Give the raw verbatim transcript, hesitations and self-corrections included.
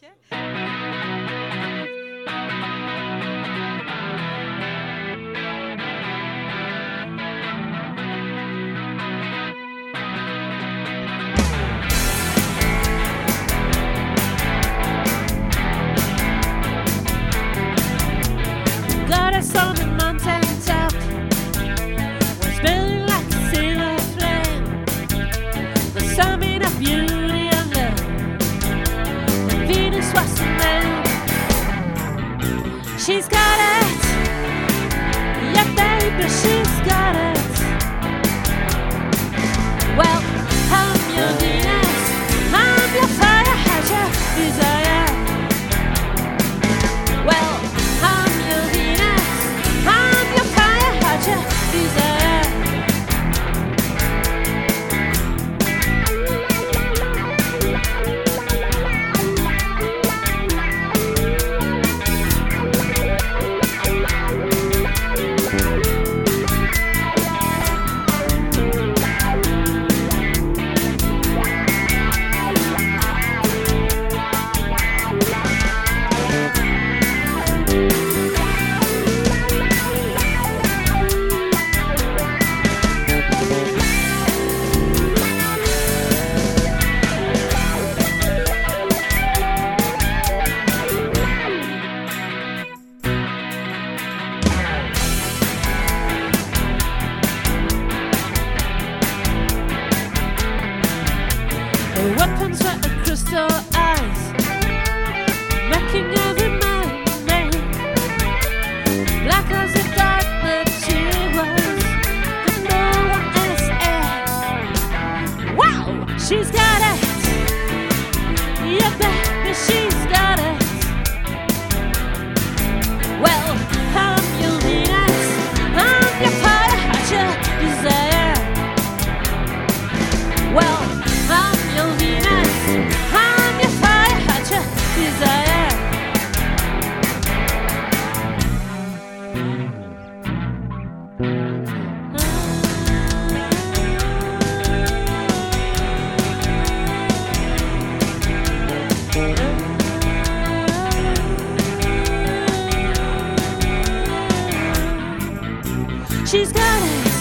Got us on the mountain top, was burning like a silver flame. The summit of beauty and love, and Venus was the name. She's got it, yeah baby, she's got it. Well, I'm your Venus, I'm your fire, had your desire. Well, I'm your Venus, I'm your fire, had your desire. Her weapons were her crystal eyes, making every man man. Black as the dark that she was, but no one else had. Wow, she's got it, yeah baby, she's got it. Well, I'm your Venus, I'm your fire, had your desire. Well, I'm your Venus, I'm your fire, had your desire. She's got it.